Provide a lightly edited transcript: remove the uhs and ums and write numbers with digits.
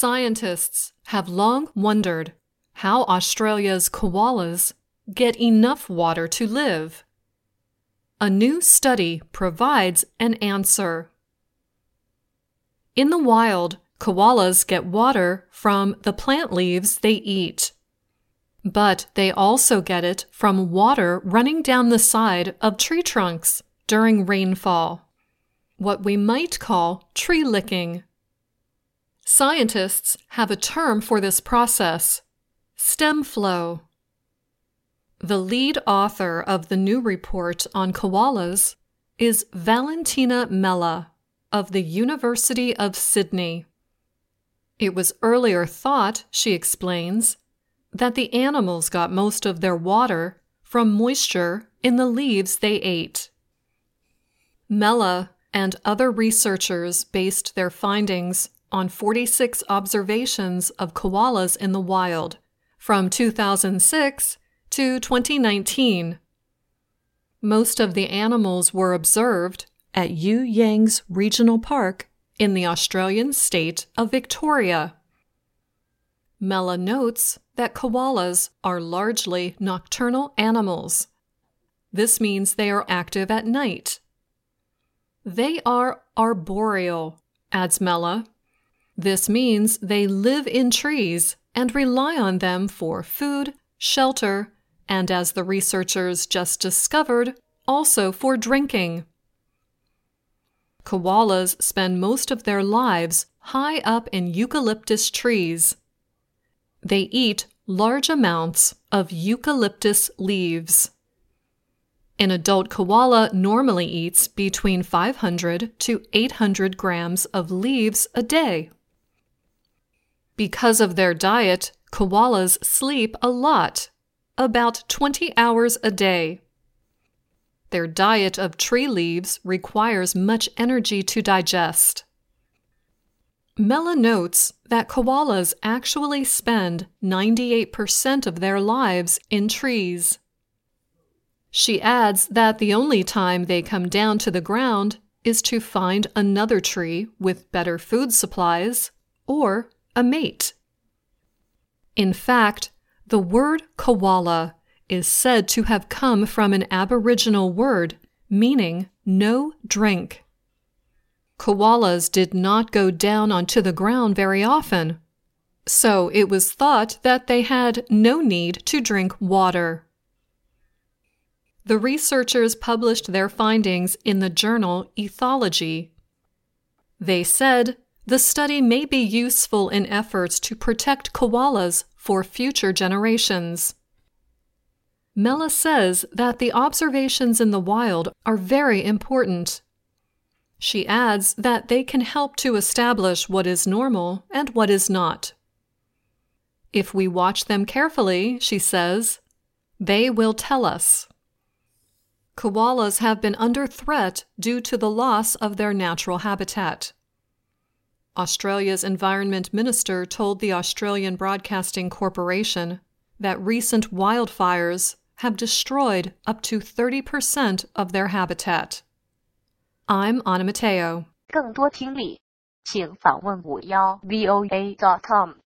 Scientists have long wondered how Australia's koalas get enough water to live. A new study provides an answer. In the wild, koalas get water from the plant leaves they eat. But they also get it from water running down the side of tree trunks during rainfall, what we might call tree licking. Scientists have a term for this process: stem flow. The lead author of the new report on koalas is Valentina Mella of the University of Sydney. It was earlier thought, she explains, that the animals got most of their water from moisture in the leaves they ate. Mella and other researchers based their findings on 46 observations of koalas in the wild from 2006 to 2019. Most of the animals were observed at You Yangs Regional Park in the Australian state of Victoria. Mella notes that koalas are largely nocturnal animals. This means they are active at night. They are arboreal, adds Mella. This means they live in trees and rely on them for food, shelter, and as the researchers just discovered, also for drinking. Koalas spend most of their lives high up in eucalyptus trees. They eat large amounts of eucalyptus leaves. An adult koala normally eats between 500 to 800 grams of leaves a day. Because of their diet, koalas sleep a lot, about 20 hours a day. Their diet of tree leaves requires much energy to digest. Mella notes that koalas actually spend 98% of their lives in trees. She adds that the only time they come down to the ground is to find another tree with better food supplies or a mate. In fact, the word koala is said to have come from an Aboriginal word meaning no drink. Koalas did not go down onto the ground very often, so it was thought that they had no need to drink water. The researchers published their findings in the journal Ethology. They said the study may be useful in efforts to protect koalas for future generations. Mella says that the observations in the wild are very important. She adds that they can help to establish what is normal and what is not. If we watch them carefully, she says, they will tell us. Koalas have been under threat due to the loss of their natural habitat. Australia's Environment Minister told the Australian Broadcasting Corporation that recent wildfires have destroyed up to 30% of their habitat. I'm Anna Mateo. 更多听力，请访问51voa.com。